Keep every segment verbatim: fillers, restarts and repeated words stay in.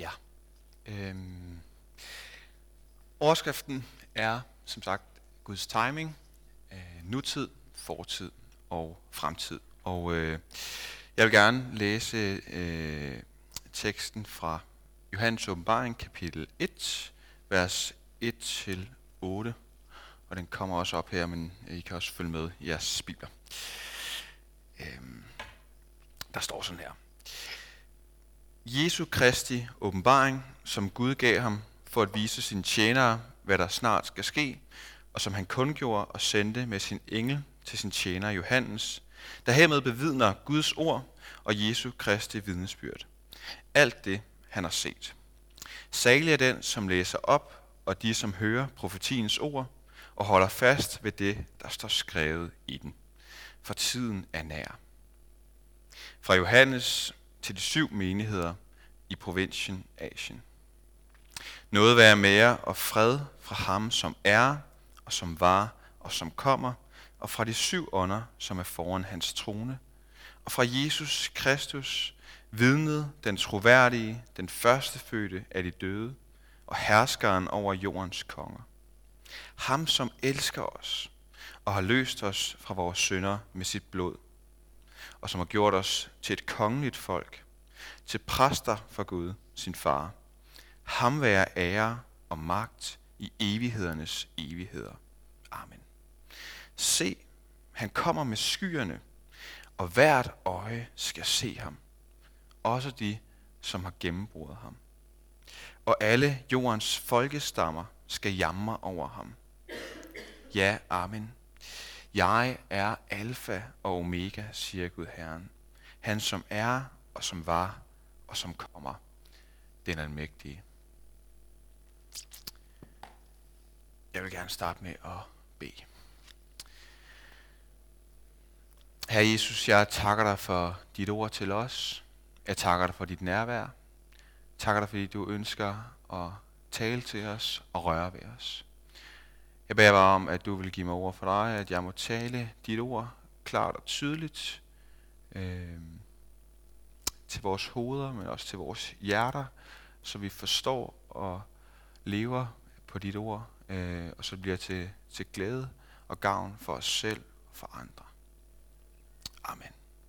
Ja. Øhm. Overskriften er, som sagt, Guds timing, øh, nutid, fortid og fremtid. Og øh, jeg vil gerne læse øh, teksten fra Johannes Åbenbaring, kapitel et, vers et til otte. Og den kommer også op her, men I kan også følge med i jeres bibler. Øhm. Der står sådan her. Jesu Kristi åbenbaring, som Gud gav ham for at vise sine tjenere, hvad der snart skal ske, og som han kundgjorde og sendte med sin engel til sin tjener Johannes, der hermed bevidner Guds ord og Jesu Kristi vidnesbyrd. Alt det, han har set. Salig er den, som læser op, og de, som hører profetiens ord, og holder fast ved det, der står skrevet i den. For tiden er nær. Fra Johannes til de syv menigheder i provinsen Asien. Noget være mere og fred fra ham, som er, og som var, og som kommer, og fra de syv ånder, som er foran hans trone, og fra Jesus Kristus, vidnet, den troværdige, den førstefødte af de døde, og herskeren over jordens konger. Ham, som elsker os, og har løst os fra vores synder med sit blod, og som har gjort os til et kongeligt folk, til præster for Gud, sin far. Ham være ære og magt i evighedernes evigheder. Amen. Se, han kommer med skyerne, og hvert øje skal se ham. Også de, som har gennemboret ham. Og alle jordens folkestammer skal jamre over ham. Ja, amen. Jeg er alfa og omega, siger Gud Herren. Han som er, og som var, og som kommer. Den almægtige. Jeg vil gerne starte med at bede. Herre Jesus, jeg takker dig for dit ord til os. Jeg takker dig for dit nærvær. Jeg takker dig, fordi du ønsker at tale til os og røre ved os. Jeg beder bare om, at du vil give mig ord for dig, at jeg må tale dit ord klart og tydeligt øh, til vores hoveder, men også til vores hjerter, så vi forstår og lever på dit ord, øh, og så bliver til, til glæde og gavn for os selv og for andre. Amen.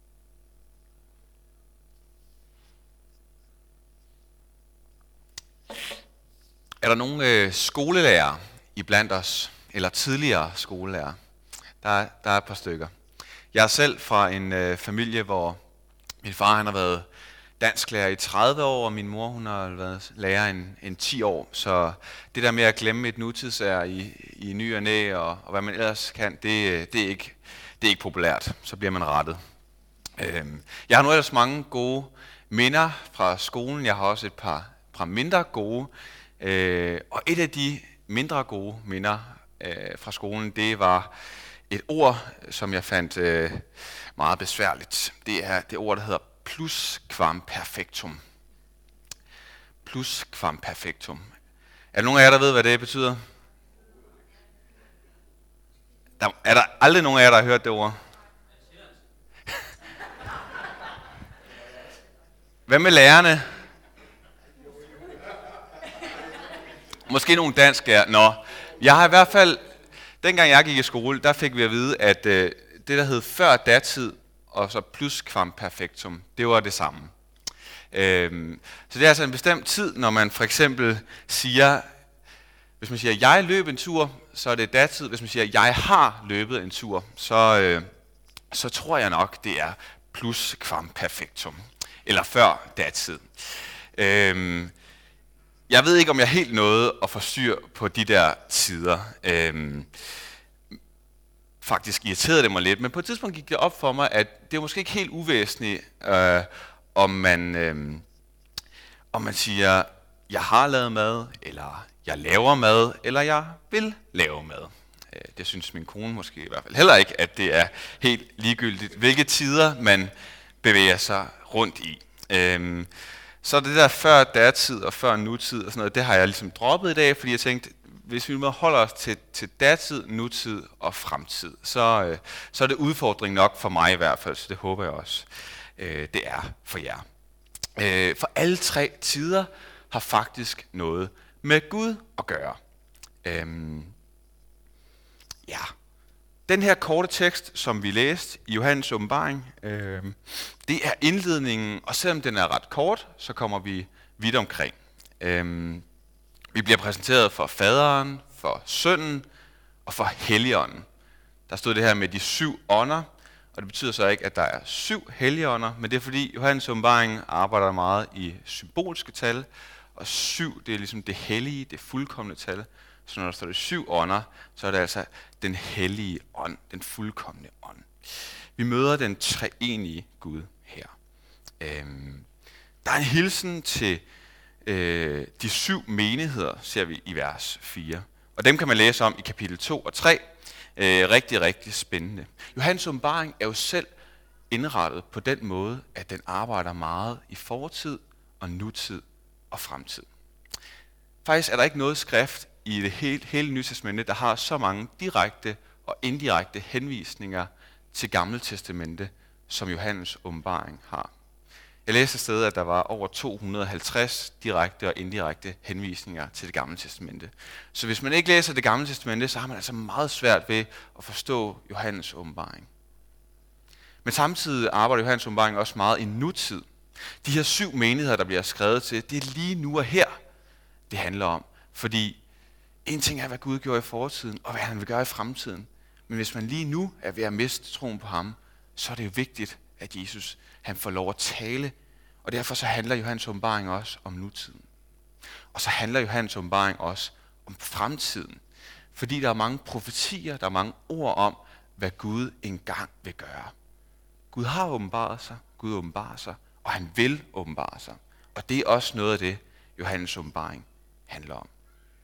Er der nogle øh, skolelærer i blandt os, eller tidligere skolelærer? Der er, der er et par stykker. Jeg er selv fra en øh, familie, hvor min far han har været dansklærer i tredive år, og min mor hun har været lærer en, en ti år. Så det der med at glemme et nutidsær i, i ny og næ, og, og hvad man ellers kan, det, det, er ikke, det er ikke populært. Så bliver man rettet. Øhm, jeg har nu ellers mange gode minder fra skolen. Jeg har også et par, par mindre gode. Øh, og et af de mindre gode minder øh, fra skolen, det var et ord, som jeg fandt øh, meget besværligt. Det er det ord, der hedder plusquamperfectum. Plusquamperfectum. Er der nogen af jer, der ved, hvad det betyder? Der, er der aldrig nogen af jer, der har hørt det ord? Hvad med lærerne? Måske nogle dansklærer. Nå, jeg har i hvert fald, dengang jeg gik i skole, der fik vi at vide, at øh, det, der hed før datid, og så plusquamperfectum, det var det samme. Øhm, så det er altså en bestemt tid, når man for eksempel siger, hvis man siger, jeg løb en tur, så er det datid. Hvis man siger, jeg har løbet en tur, så, øh, så tror jeg nok, det er plusquamperfectum, eller før datid. Øhm, Jeg ved ikke, om jeg helt nåede at få styr på de der tider. Øhm, faktisk irriterede det mig lidt, men på et tidspunkt gik det op for mig, at det er måske ikke helt uvæsentligt, øh, om, man, øh, om man siger, jeg har lavet mad, eller jeg laver mad, eller jeg vil lave mad. Øh, det synes min kone måske i hvert fald heller ikke, at det er helt ligegyldigt, hvilke tider man bevæger sig rundt i. Øh, Så det der før datid og før nutid og sådan noget, det har jeg ligesom droppet i dag, fordi jeg tænkte, hvis vi holder os til, til datid, nutid og fremtid, så, øh, så er det udfordring nok for mig i hvert fald, så det håber jeg også, øh, det er for jer. Øh, for alle tre tider har faktisk noget med Gud at gøre. Øhm, ja. Den her korte tekst, som vi læste i Johannes åbenbaring, øhm, det er indledningen, og selvom den er ret kort, så kommer vi vidt omkring. Øhm, vi bliver præsenteret for faderen, for sønnen og for helligånden. Der stod det her med de syv ånder, og det betyder så ikke, at der er syv helligånder, men det er fordi Johannes åbenbaring arbejder meget i symbolske tal, og syv, det er ligesom det hellige, det fuldkomne tal. Så når der står det syv ånder, så er det altså den hellige ånd, den fuldkomne ånd. Vi møder den treenige Gud her. Øhm, der er en hilsen til øh, de syv menigheder, ser vi i vers fire. Og dem kan man læse om i kapitel to og tre. Øh, rigtig, rigtig spændende. Johannes åbenbaring er jo selv indrettet på den måde, at den arbejder meget i fortid og nutid og fremtid. Faktisk er der ikke noget skrift i det hele, hele Nye Testamente, der har så mange direkte og indirekte henvisninger til Gamle Testamente, som Johannes åbenbaring har. Jeg læste et sted, at der var over to hundrede og halvtreds direkte og indirekte henvisninger til det Gamle Testamente. Så hvis man ikke læser det Gamle Testamente, så har man altså meget svært ved at forstå Johannes åbenbaring. Men samtidig arbejder Johannes åbenbaring også meget i nutid. De her syv menigheder, der bliver skrevet til, det er lige nu og her, det handler om. Fordi en ting er, hvad Gud gjorde i fortiden, og hvad han vil gøre i fremtiden. Men hvis man lige nu er ved at miste troen på ham, så er det jo vigtigt, at Jesus han får lov at tale. Og derfor så handler Johannes åbenbaring også om nutiden. Og så handler Johannes åbenbaring også om fremtiden. Fordi der er mange profetier, der er mange ord om, hvad Gud engang vil gøre. Gud har åbenbaret sig, Gud åbenbarer sig, og han vil åbenbare sig. Og det er også noget af det, Johannes åbenbaring handler om.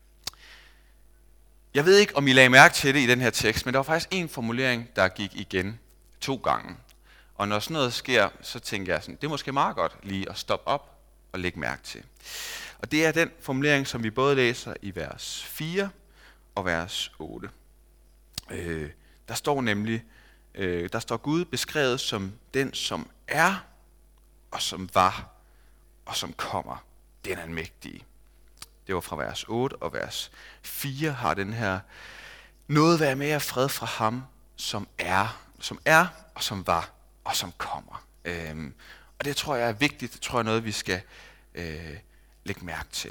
Jeg ved ikke, om I lagde mærke til det i den her tekst, men der var faktisk en formulering, der gik igen to gange. Og når sådan noget sker, så tænker jeg sådan, det er måske meget godt lige at stoppe op og lægge mærke til. Og det er den formulering, som vi både læser i vers fire og vers otte. Øh, der står nemlig, øh, der står Gud beskrevet som den, som er, og som var, og som kommer. Den almægtige. Det var fra vers otte, og vers fire har den her noget være mere fred fra ham, som er, som er, og som var, og som kommer. Øhm, og det tror jeg er vigtigt, det tror jeg er noget, vi skal øh, lægge mærke til.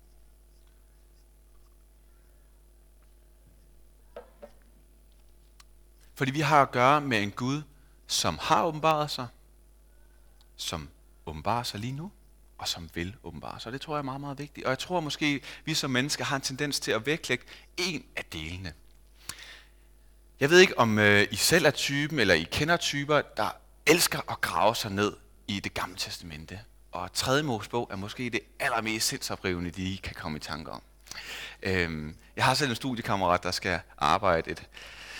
Fordi vi har at gøre med en Gud, som har åbenbaret sig, som åbenbarer sig lige nu, og som vil åbenbare sig. Det tror jeg er meget, meget vigtigt. Og jeg tror måske, vi som mennesker har en tendens til at vægtlægge en af delene. Jeg ved ikke, om øh, I selv er typen, eller I kender typer, der elsker at grave sig ned i det Gamle Testamente. Og tredje Mosebog er måske det allermest sindsoprivende, de kan komme i tanke om. Øhm, jeg har selv en studiekammerat, der skal arbejde et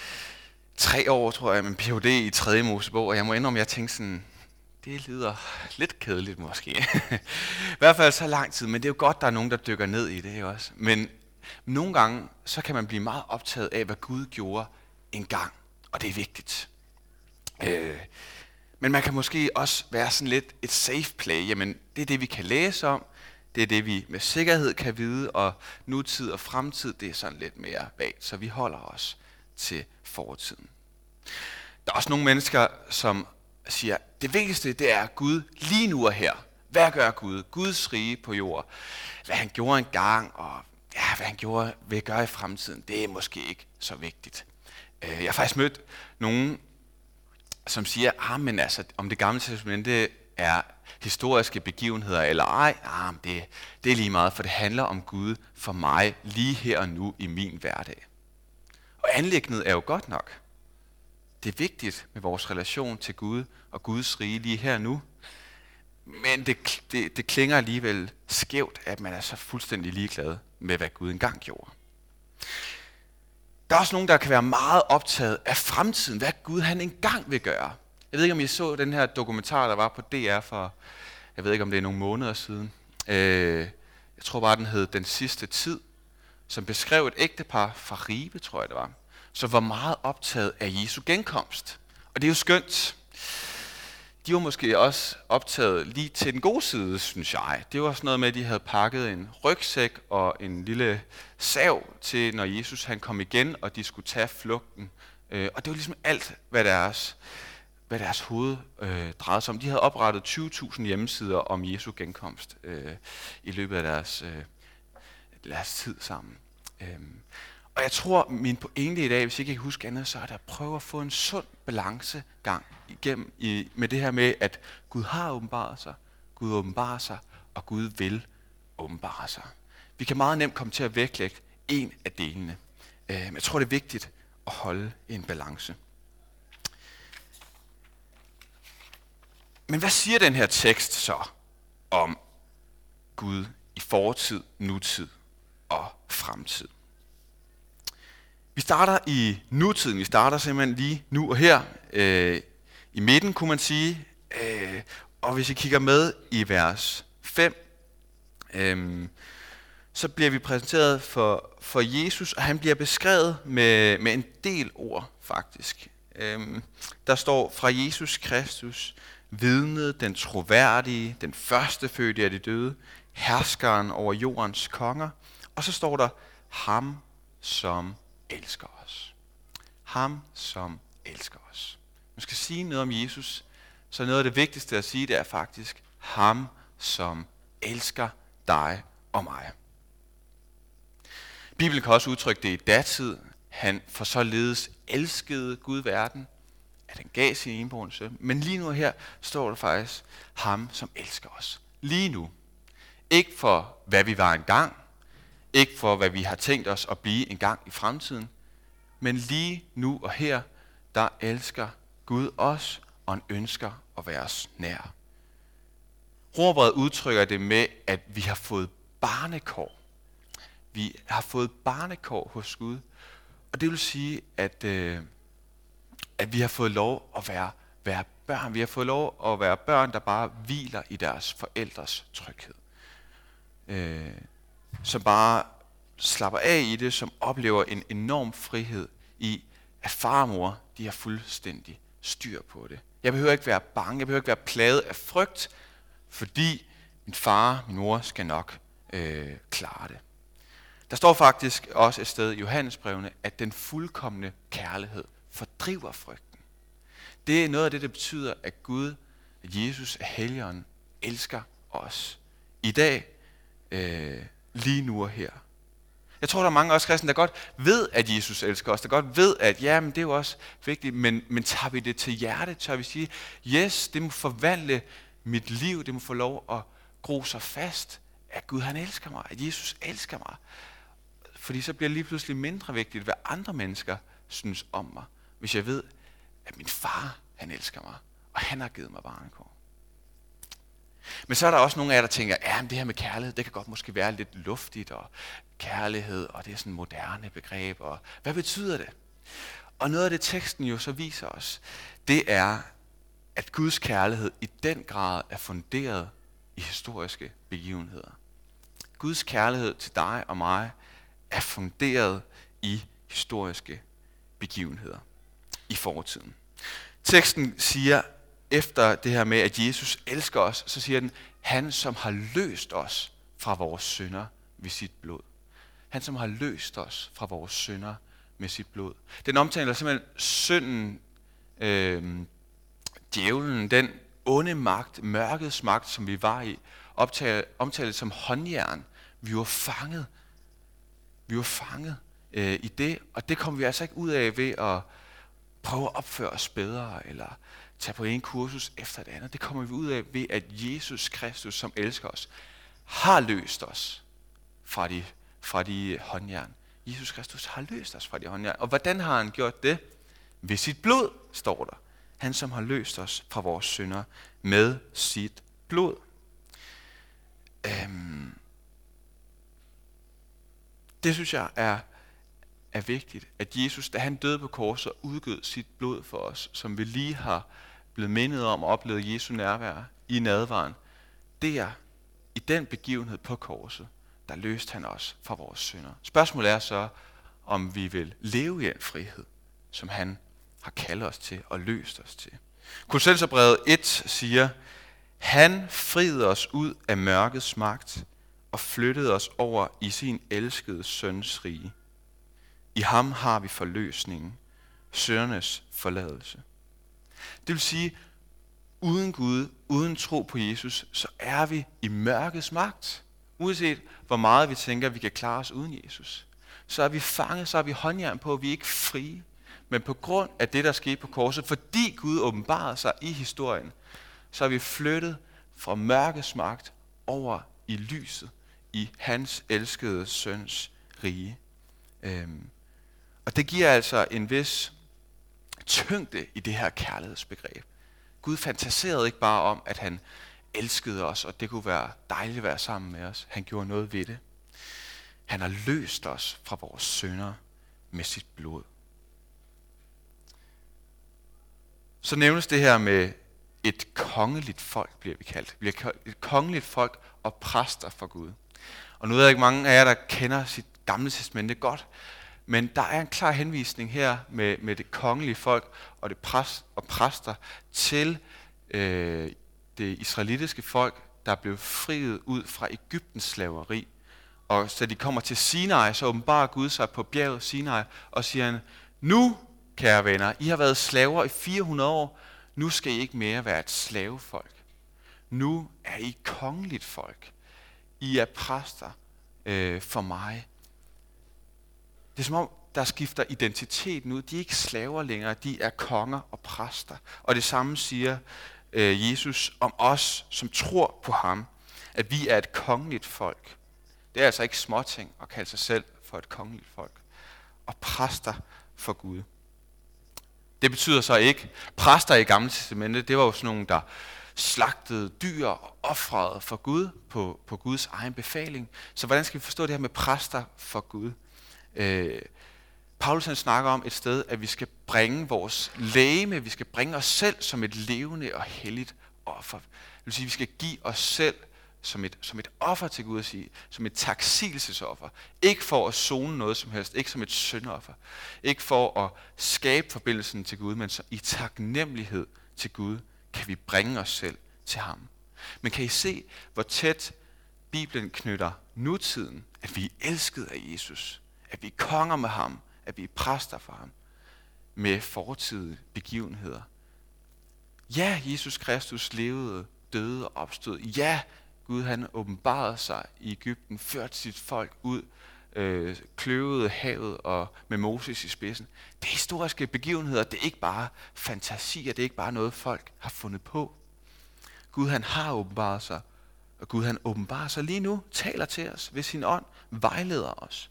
tre år, tror jeg, med en P H D i tredje Mosebog, og jeg må indrømme, at jeg tænkte sådan, det lyder lidt kedeligt måske. I hvert fald så lang tid, men det er jo godt, der er nogen, der dykker ned i det også. Men nogle gange, så kan man blive meget optaget af, hvad Gud gjorde engang, og det er vigtigt. Øh, men man kan måske også være sådan lidt et safe play. Jamen, det er det, vi kan læse om. Det er det, vi med sikkerhed kan vide, og nutid og fremtid, det er sådan lidt mere vagt, så vi holder os til fortiden. Der er også nogle mennesker, som siger, det vigtigste, det er Gud lige nu og her. Hvad gør Gud? Guds rige på jord. Hvad han gjorde engang, og ja, hvad han gjorde, vil gøre i fremtiden, det er måske ikke så vigtigt. Jeg har faktisk mødt nogen, som siger, ah, men altså, om det Gamle Testamente er historiske begivenheder eller ej, ah, det, det er lige meget, for det handler om Gud for mig lige her og nu i min hverdag. Og anliggende er jo godt nok. Det er vigtigt med vores relation til Gud og Guds rige lige her og nu, men det, det, det klinger alligevel skævt, at man er så fuldstændig ligeglad med, hvad Gud engang gjorde. Der er også nogen, der kan være meget optaget af fremtiden, hvad Gud han engang vil gøre. Jeg ved ikke, om I så den her dokumentar, der var på D R for, jeg ved ikke, om det er nogle måneder siden. Øh, jeg tror bare, den hed Den sidste tid, som beskrev et ægtepar fra Ribe, tror jeg det var, som var meget optaget af Jesu genkomst. Og det er jo skønt. de var måske også optaget lige til den gode side, synes jeg. Det var sådan noget med, at de havde pakket en rygsæk og en lille sav til, når Jesus han kom igen, og de skulle tage flugten. Øh, og det var ligesom alt, hvad deres, hvad deres hoved øh, drejede sig om. De havde oprettet tyve tusind hjemmesider om Jesu genkomst øh, i løbet af deres, øh, deres tid sammen. Øh, og jeg tror, min pointe i dag, hvis jeg ikke kan huske andet, så er det at prøve at få en sund balancegang igennem i, med det her med, at Gud har åbenbaret sig, Gud åbenbarer sig, og Gud vil åbenbare sig. Vi kan meget nemt komme til at vægtlægge en af delene. Øh, men jeg tror, det er vigtigt at holde en balance. Men hvad siger den her tekst så om Gud i fortid, nutid og fremtid? Vi starter i nutiden. Vi starter simpelthen lige nu og her. Øh, I midten kunne man sige. Øh, og hvis I kigger med i vers fem, øh, så bliver vi præsenteret for, for Jesus, og han bliver beskrevet med, med en del ord faktisk. Øh, der står fra Jesus Kristus, vidnet, den troværdige, den førstefødte af de døde, herskeren over jordens konger. Og så står der ham, som elsker os. Ham, som elsker os. Man skal sige noget om Jesus, så noget af det vigtigste at sige, det er faktisk ham, som elsker dig og mig. Bibelen kan også udtrykke det i datid. Han for således elskede Gud verden, at han gav sin enbårne søn. Men lige nu her står der faktisk ham, som elsker os. Lige nu. Ikke for, hvad vi var engang. Ikke for, hvad vi har tænkt os at blive en gang i fremtiden. Men lige nu og her, der elsker Gud os, og han ønsker at være os nær. Romerbrevet udtrykker det med, at vi har fået barnekår. Vi har fået barnekår hos Gud. Og det vil sige, at, øh, at vi har fået lov at være, være børn. Vi har fået lov at være børn, der bare hviler i deres forældres tryghed. Øh, som bare slapper af i det, som oplever en enorm frihed i, at far og mor, de har fuldstændig styr på det. Jeg behøver ikke være bange, jeg behøver ikke være plaget af frygt, fordi min far, min mor skal nok øh, klare det. Der står faktisk også et sted i Johannesbrevene, at den fuldkomne kærlighed fordriver frygten. Det er noget af det, der betyder, at Gud, at Jesus af Helligånden, elsker os. I dag, øh, lige nu og her. Jeg tror, der er mange af os kristne, der godt ved, at Jesus elsker os, der godt ved, at ja, men det er jo også vigtigt, men, men tager vi det til hjerte, tør vi sige, yes, det må forvandle mit liv, det må få lov at gro sig fast, at Gud han elsker mig, at Jesus elsker mig. Fordi så bliver det lige pludselig mindre vigtigt, hvad andre mennesker synes om mig, hvis jeg ved, at min far, han elsker mig, og han har givet mig barnekår. Men så er der også nogle af jer, der tænker, ja, men det her med kærlighed, det kan godt måske være lidt luftigt, og kærlighed, og det er sådan et moderne begreb, og hvad betyder det? Og noget af det, teksten jo så viser os, det er, at Guds kærlighed i den grad er funderet i historiske begivenheder. Guds kærlighed til dig og mig er funderet i historiske begivenheder i fortiden. Teksten siger, efter det her med, at Jesus elsker os, så siger den, han som har løst os fra vores synder ved sit blod. Han som har løst os fra vores synder med sit blod. Den omtaler simpelthen synden, øh, djævlen, den onde magt, mørkets magt, som vi var i, optaget, omtalt som håndjern. Vi var fanget. Vi var fanget øh, i det, og det kom vi altså ikke ud af ved at prøve at opføre os bedre, eller tage på en kursus efter det andet. Det kommer vi ud af ved, at Jesus Kristus, som elsker os, har løst os fra de, fra de håndjern. Jesus Kristus har løst os fra de håndjern. Og hvordan har han gjort det? Ved sit blod, står der. Han, som har løst os fra vores synder med sit blod. Øhm, det synes jeg er, er vigtigt, at Jesus, da han døde på korset, udgød sit blod for os, som vi lige har blevet mindet om og oplevet Jesu nærvær i nadveren. Det er i den begivenhed på korset, der løste han os fra vores synder. Spørgsmålet er så, om vi vil leve i en frihed, som han har kaldet os til og løst os til. Kolossenserbrevet et siger, han friede os ud af mørkets magt og flyttede os over i sin elskede søns rige. I ham har vi forløsningen, syndernes forladelse. Det vil sige, uden Gud, uden tro på Jesus, så er vi i mørkets magt. Uanset hvor meget vi tænker, vi kan klare os uden Jesus. Så er vi fanget, så er vi håndjern på, at vi ikke er frie. Men på grund af det, der skete på korset, fordi Gud åbenbarede sig i historien, så er vi flyttet fra mørkets magt over i lyset, i hans elskede søns rige. Øhm, og det giver altså en vis tyngde i det her kærlighedsbegreb. Gud fantaserede ikke bare om, at han elskede os, og det kunne være dejligt at være sammen med os. Han gjorde noget ved det. Han har løst os fra vores synder med sit blod. Så nævnes det her med et kongeligt folk, bliver vi kaldt. Vi er et kongeligt folk og præster for Gud. Og nu ved jeg ikke mange af jer, der kender sit gamle testamente godt, men der er en klar henvisning her med, med det kongelige folk og, det præst, og præster til øh, det israelitiske folk, der blev friet ud fra Egyptens slaveri. Og så de kommer til Sinai, så åbenbarer Gud sig på bjerget Sinai og siger han, nu, kære venner, I har været slaver i fire hundrede år, nu skal I ikke mere være et slavefolk. Nu er I kongeligt folk. I er præster øh, for mig. Det er som om, der skifter identiteten ud. De er ikke slaver længere, de er konger og præster. Og det samme siger øh, Jesus om os, som tror på ham, at vi er et kongeligt folk. Det er altså ikke småting at kalde sig selv for et kongeligt folk. Og præster for Gud. Det betyder så ikke, præster i Gamle Testamentet, det var jo sådan nogle, der slagtede dyr og ofrede for Gud på, på Guds egen befaling. Så hvordan skal vi forstå det her med præster for Gud? Øh, Paulus han snakker om et sted, at vi skal bringe vores legeme, vi skal bringe os selv som et levende og helligt offer. Det vil sige, at vi skal give os selv som et, som et offer til Gud at sige, som et taksigelsesoffer. Ikke for at zone noget som helst, ikke som et syndoffer. Ikke for at skabe forbindelsen til Gud, men så i taknemmelighed til Gud kan vi bringe os selv til ham. Men kan I se, hvor tæt Bibelen knytter nutiden, at vi er elsket af Jesus, at vi er konger med ham, at vi er præster for ham, med fortidige begivenheder. Ja, Jesus Kristus levede, døde og opstod. Ja, Gud han åbenbarede sig i Egypten, førte sit folk ud, øh, kløvede havet og med Moses i spidsen. Det er historiske begivenheder, det er ikke bare fantasier, det er ikke bare noget folk har fundet på. Gud han har åbenbaret sig, og Gud han åbenbarer sig lige nu, taler til os ved sin ånd, vejleder os.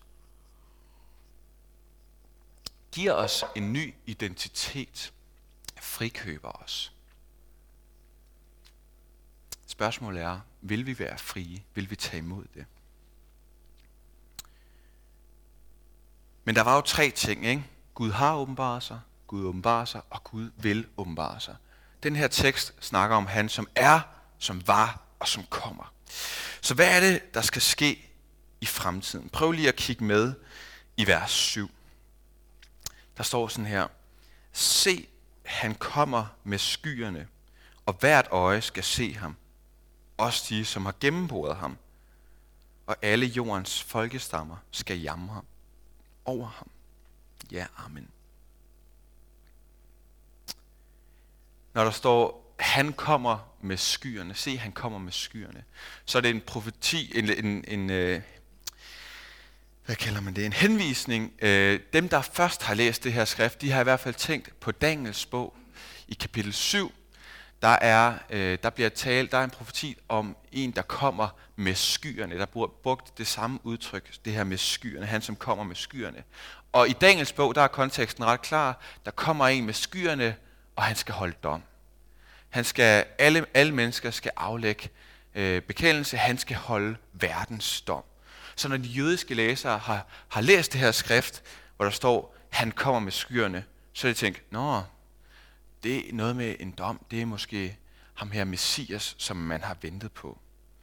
Giver os en ny identitet, frikøber os. Spørgsmålet er, vil vi være frie? Vil vi tage imod det? Men der var jo tre ting, ikke? Gud har åbenbaret sig, Gud åbenbarer sig, og Gud vil åbenbare sig. Den her tekst snakker om han, som er, som var og som kommer. Så hvad er det, der skal ske i fremtiden? Prøv lige at kigge med i vers syv. Der står sådan her, se, han kommer med skyerne, og hvert øje skal se ham. Også de, som har gennemboret ham, og alle jordens folkestammer skal jamre over ham. Ja, amen. Når der står, han kommer med skyerne, se, han kommer med skyerne, så er det en profeti, en, en, en øh, hvad kalder man det, en henvisning. Øh, dem, der først har læst det her skrift, de har i hvert fald tænkt på Daniels bog i kapitel syv. Der er, øh, der bliver talt, der er en profeti om en, der kommer med skyerne. Der bliver brugt det samme udtryk, det her med skyerne, han som kommer med skyerne. Og i Daniels bog, der er konteksten ret klar. Der kommer en med skyerne, og han skal holde dom. Han skal, alle, alle mennesker skal aflægge øh, bekendelse, han skal holde verdens dom. Så når de jødiske læsere har, har læst det her skrift, hvor der står, han kommer med skyerne, så har de tænkt, nå, det er noget med en dom, det er måske ham her Messias, som man har ventet på.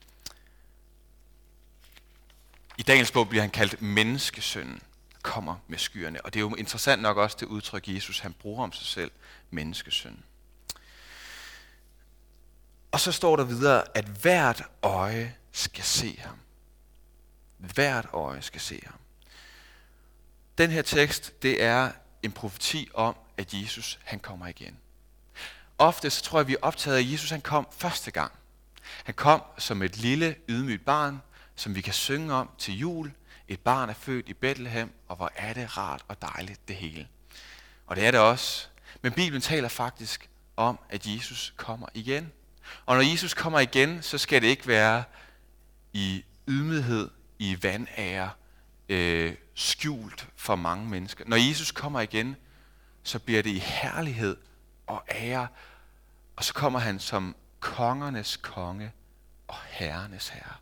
I Daniels bog bliver han kaldt menneskesønnen, kommer med skyerne. Og det er jo interessant nok også det udtryk, Jesus han bruger om sig selv, menneskesønnen. Og så står der videre, at hvert øje skal se ham. Hvert øje skal se ham. Den her tekst, det er en profeti om, at Jesus han kommer igen. Ofte så tror jeg, vi er optaget af, at Jesus han kom første gang. Han kom som et lille, ydmygt barn, som vi kan synge om til jul. Et barn er født i Bethlehem, og hvor er det rart og dejligt det hele. Og det er det også. Men Bibelen taler faktisk om, at Jesus kommer igen. Og når Jesus kommer igen, så skal det ikke være i ydmyghed, i vandære, øh, skjult for mange mennesker. Når Jesus kommer igen, så bliver det i herlighed og ære, og så kommer han som kongernes konge og herrenes herre.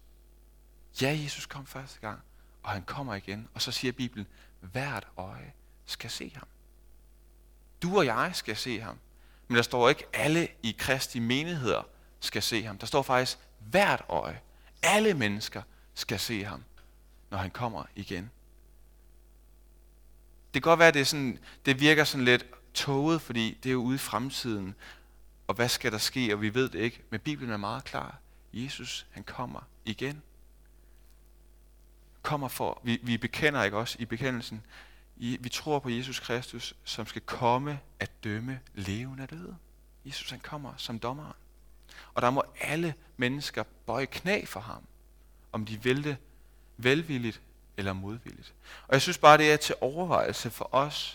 Ja, Jesus kom første gang, og han kommer igen, og så siger Bibelen, hvert øje skal se ham. Du og jeg skal se ham, men der står ikke, alle i Kristi menigheder skal se ham. Der står faktisk, hvert øje, alle mennesker skal se ham, når han kommer igen. Det kan godt være, at det, er sådan, det virker sådan lidt tåget, fordi det er jo ude i fremtiden, og hvad skal der ske, og vi ved det ikke. Men Bibelen er meget klar. Jesus, han kommer igen. Kommer for, vi, vi bekender ikke også i bekendelsen, I, vi tror på Jesus Kristus, som skal komme at dømme levende og døde. Jesus, han kommer som dommeren. Og der må alle mennesker bøje knæ for ham, om de vil det velvilligt eller modvilligt. Og jeg synes bare, det er til overvejelse for os,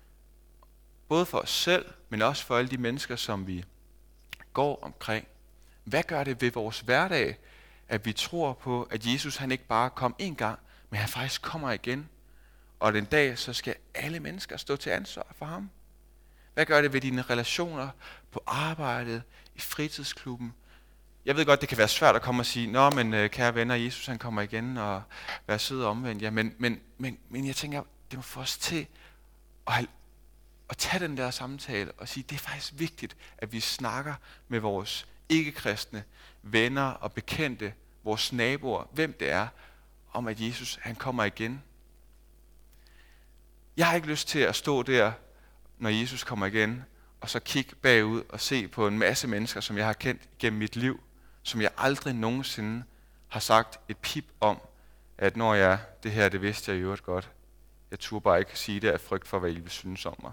både for os selv, men også for alle de mennesker, som vi går omkring. Hvad gør det ved vores hverdag, at vi tror på, at Jesus han ikke bare kom en gang, men han faktisk kommer igen, og den dag så skal alle mennesker stå til ansvar for ham? Hvad gør det ved dine relationer på arbejdet, i fritidsklubben? Jeg ved godt, det kan være svært at komme og sige, nå, men kære venner, Jesus han kommer igen, og være sød og omvendt. Ja, men, men, men, men jeg tænker, det må få os til at, have, at tage den der samtale og sige, det er faktisk vigtigt, at vi snakker med vores ikke-kristne venner og bekendte, vores naboer, hvem det er, om at Jesus han kommer igen. Jeg har ikke lyst til at stå der, når Jesus kommer igen, og så kigge bagud og se på en masse mennesker, som jeg har kendt gennem mit liv, som jeg aldrig nogensinde har sagt et pip om, at når jeg, det her, det vidste jeg i øvrigt godt. Jeg turde bare ikke sige det af frygt for, hvad I vil synes om mig.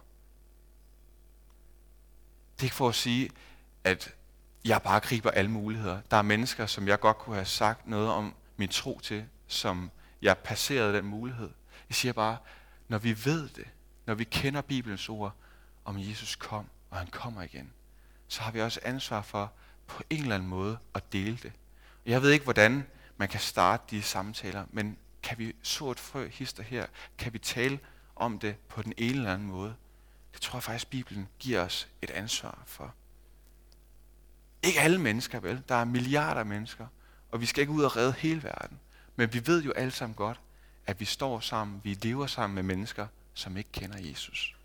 Det er ikke for at sige, at jeg bare griber alle muligheder. Der er mennesker, som jeg godt kunne have sagt noget om min tro til, som jeg passerede den mulighed. Jeg siger bare, når vi ved det, når vi kender Bibelens ord, om Jesus kom, og han kommer igen, så har vi også ansvar for på en eller anden måde at dele det. Jeg ved ikke, hvordan man kan starte de samtaler, men kan vi så et frø hister her, kan vi tale om det på den ene eller anden måde? Det tror jeg faktisk, Bibelen giver os et ansvar for. Ikke alle mennesker, vel? Der er milliarder af mennesker, og vi skal ikke ud og redde hele verden. Men vi ved jo alle sammen godt, at vi står sammen, vi lever sammen med mennesker, som ikke kender Jesus.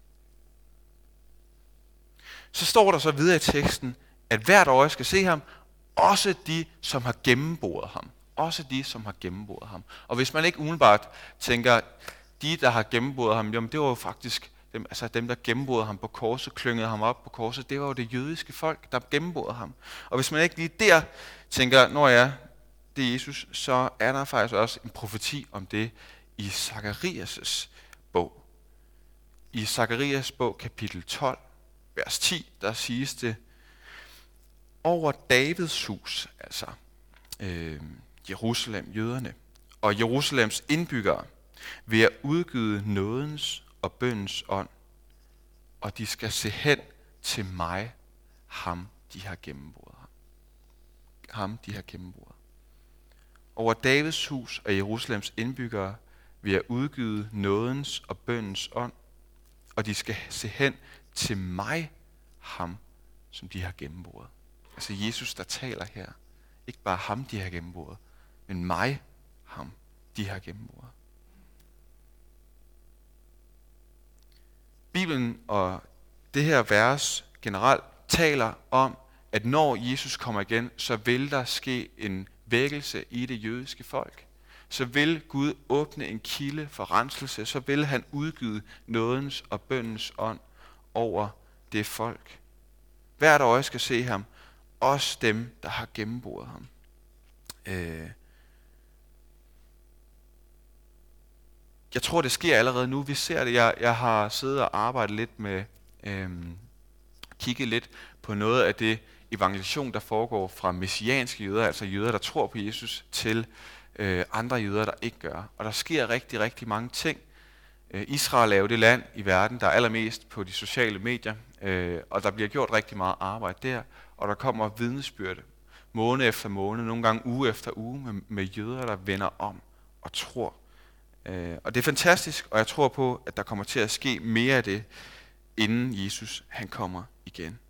Så står der så videre i teksten, at hvert øje skal se ham, også de, som har gennemboret ham. Også de, som har gennemboret ham. Og hvis man ikke umiddelbart tænker, de, der har gennemboret ham, jamen det var jo faktisk dem, altså dem, der gennemborede ham på korset, klyngede ham op på korset, det var jo det jødiske folk, der gennemborede ham. Og hvis man ikke lige der tænker, når jeg det er Jesus, så er der faktisk også en profeti om det i Zakarias' bog. I Zakarias bog, kapitel tolv, vers ti, der siges det, over Davids hus, altså øh, Jerusalem, jøderne, og Jerusalems indbyggere, vil jeg udgyde nådens og bøndens ånd, og de skal se hen til mig, ham de har gennemboret ham. Ham de har gennemboret. Over Davids hus og Jerusalems indbyggere vil jeg udgyde nådens og bøndens ånd, og de skal se hen til mig, ham som de har gennemboret. Altså Jesus, der taler her. Ikke bare ham, de har gennemboret, men mig, ham, de har gennemboret. Bibelen og det her vers generelt taler om, at når Jesus kommer igen, så vil der ske en vækkelse i det jødiske folk. Så vil Gud åbne en kilde for renselse, så vil han udgyde nådens og bøndens ånd over det folk. Hvert øje skal se ham, Også dem, der har gennemboret ham. Øh, jeg tror, det sker allerede nu. Vi ser det. Jeg, jeg har siddet og arbejdet lidt med, øh, kigget lidt på noget af det evangelisation, der foregår fra messianske jøder, altså jøder, der tror på Jesus, til øh, andre jøder, der ikke gør. Og der sker rigtig, rigtig mange ting. Øh, Israel er jo det land i verden, der er allermest på de sociale medier, øh, og der bliver gjort rigtig meget arbejde der, og der kommer vidnesbyrde måned efter måned, nogle gange uge efter uge, med, med jøder, der vender om og tror. Øh, og det er fantastisk, og jeg tror på, at der kommer til at ske mere af det, inden Jesus han kommer igen.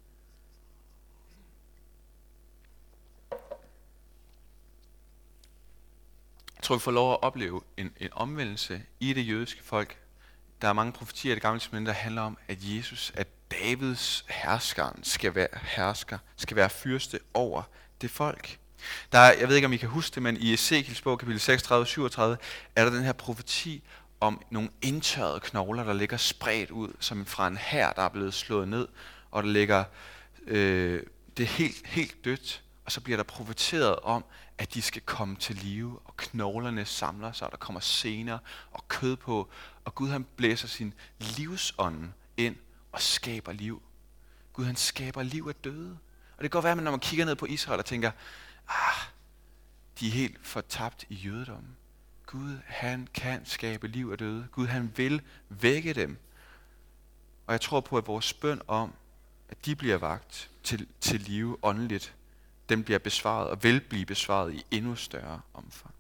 Jeg tror, vi får lov at opleve en, en omvendelse i det jødiske folk. Der er mange profetier i det gamle testamente, der handler om, at Jesus, at Davids herskeren skal være hersker, skal være fyrste over det folk. Der er, jeg ved ikke, om I kan huske det, men i Ezekiels bog, kapitel seksogtredive syvogtredive, er der den her profeti om nogle indtørrede knogler, der ligger spredt ud, som fra en hær, der er blevet slået ned, og der ligger, øh, det er helt, helt dødt, og så bliver der profeteret om, at de skal komme til live, og knoglerne samler sig, og der kommer sener og kød på, og Gud han blæser sin livsånd ind og skaber liv. Gud han skaber liv af døde. Og det kan godt være, at når man kigger ned på Israel og tænker, ah, de er helt fortabt i jødedommen. Gud han kan skabe liv af døde. Gud han vil vække dem. Og jeg tror på, at vores bøn om, at de bliver vakt til, til live åndeligt, den bliver besvaret og vil blive besvaret i endnu større omfang.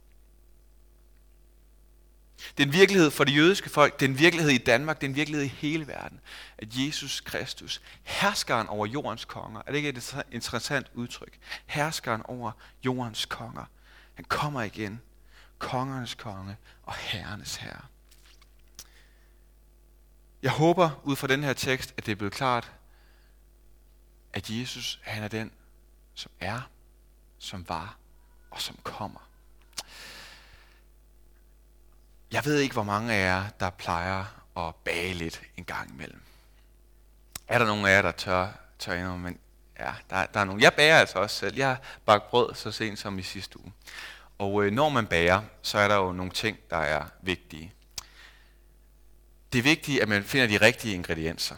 Det er en virkelighed for det jødiske folk, det er en virkelighed i Danmark, det er en virkelighed i hele verden, at Jesus Kristus, herskeren over jordens konger, er det ikke et interessant udtryk? Herskeren over jordens konger, han kommer igen, kongernes konge og herrenes herre. Jeg håber ud fra den her tekst, at det er blevet klart, at Jesus han er den, som er, som var og som kommer. Jeg ved ikke, hvor mange af jer, der plejer at bage lidt en gang imellem. Er der nogen af jer, der tør, tør endnu? Men ja, der, der er nogen. Jeg bager altså også selv. Jeg har bagt brød så sent som i sidste uge. Og øh, når man bager, så er der jo nogle ting, der er vigtige. Det er vigtigt, at man finder de rigtige ingredienser.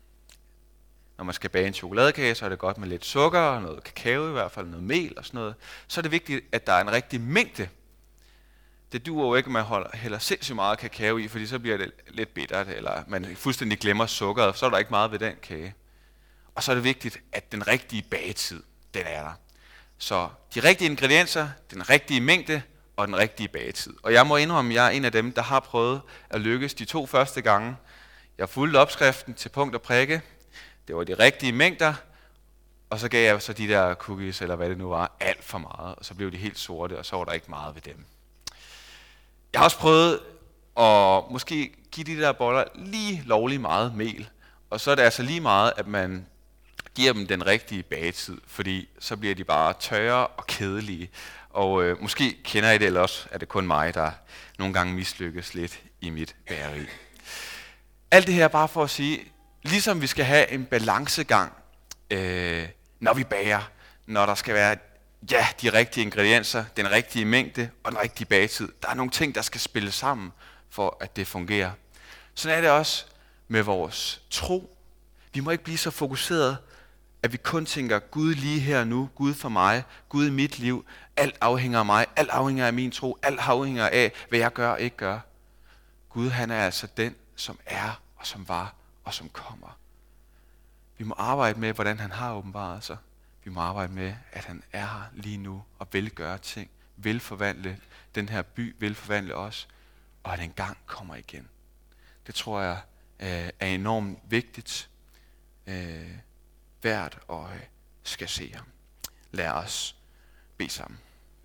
Når man skal bage en chokoladekage, så er det godt med lidt sukker og noget kakao, i hvert fald noget mel og sådan noget. Så er det vigtigt, at der er en rigtig mængde. Det duer jo ikke, at man holder, hælder sindssygt meget kakao i, fordi så bliver det lidt bittert, eller man fuldstændig glemmer sukkeret, så er der ikke meget ved den kage. Og så er det vigtigt, at den rigtige bagetid, den er der. Så de rigtige ingredienser, den rigtige mængde og den rigtige bagetid. Og jeg må indrømme, at jeg er en af dem, der har prøvet at lykkes de to første gange. Jeg fulgte opskriften til punkt og prikke. Det var de rigtige mængder, og så gav jeg så de der cookies, eller hvad det nu var, alt for meget. Og så blev de helt sorte, og så var der ikke meget ved dem. Jeg har også prøvet at måske give de der boller lige lovlig meget mel. Og så er det altså lige meget, at man giver dem den rigtige bagetid, fordi så bliver de bare tørre og kedelige. Og øh, måske kender I det, eller også er det kun mig, der nogle gange mislykkes lidt i mit bageri. Alt det her bare for at sige, ligesom vi skal have en balancegang, øh, når vi bager, når der skal være ja, de rigtige ingredienser, den rigtige mængde og den rigtige bagetid. Der er nogle ting, der skal spille sammen, for at det fungerer. Sådan er det også med vores tro. Vi må ikke blive så fokuseret, at vi kun tænker, Gud lige her nu, Gud for mig, Gud i mit liv, alt afhænger af mig, alt afhænger af min tro, alt afhænger af, hvad jeg gør og ikke gør. Gud han er altså den, som er og som var og som kommer. Vi må arbejde med, hvordan han har åbenbaret sig. Vi må arbejde med, at han er her lige nu og vil gøre ting, vil forvandle den her by, vil forvandle os, og at han engang kommer igen. Det tror jeg øh, er enormt vigtigt, øh, værd og øh, skal se ham. Lad os bede sammen.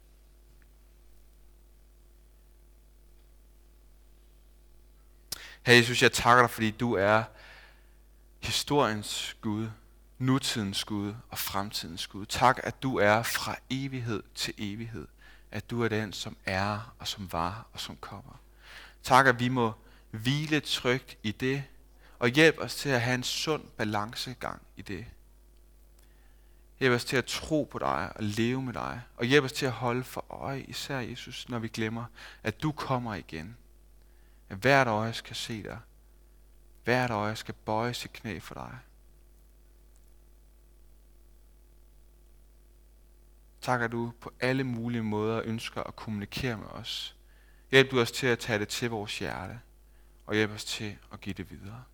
Herre Jesus, jeg takker dig, fordi du er historiens Gud, nutidens Gud og fremtidens Gud. Tak, at du er fra evighed til evighed. At du er den, som er og som var og som kommer. Tak, at vi må hvile trygt i det, og hjælp os til at have en sund balancegang i det. Hjælp os til at tro på dig og leve med dig. Og hjælp os til at holde for øje, især Jesus, når vi glemmer, at du kommer igen. At hvert øje skal se dig. Hvert øje skal bøje sit knæ for dig. Tak, at du på alle mulige måder ønsker at kommunikere med os. Hjælp du os til at tage det til vores hjerte, og hjælp os til at give det videre.